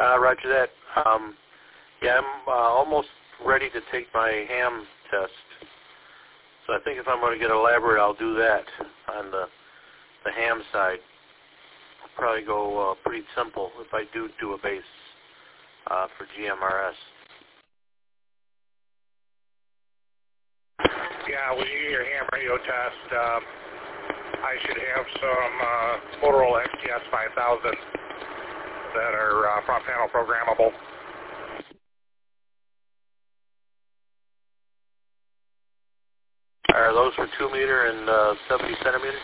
Roger that. Yeah, I'm almost ready to take my ham test. So I think if I'm going to get elaborate, I'll do that on the ham side. I'll probably go pretty simple if I do a base for GMRS. Yeah, when you get your ham radio test, I should have some Motorola XTS 5000 that are front panel programmable. Are those for 2 meter and 70 centimeters?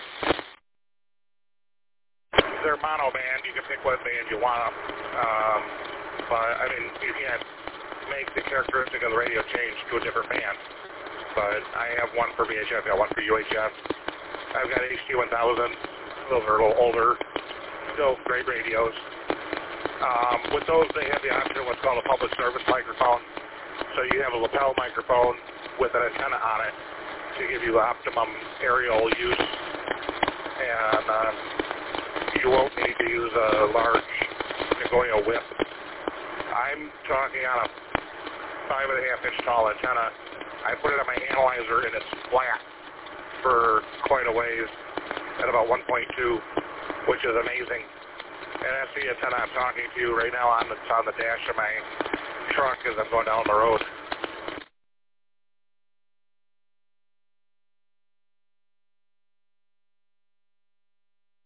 They're mono band. You can pick what band you want. But I mean, you can't make the characteristic of the radio change to a different band. But I have one for VHF, I got one for UHF. I've got HT1000. Those are a little older, still great radios. With those, they have the option of what's called a public service microphone. So you have a lapel microphone with an antenna on it to give you optimum aerial use. And you won't need to use a large Nagoya whip. I'm talking on a 5.5-inch tall antenna. I put it on my analyzer and it's flat for quite a ways at about 1.2, which is amazing. And that's the antenna I'm talking to you right now on the dash of my truck as I'm going down the road.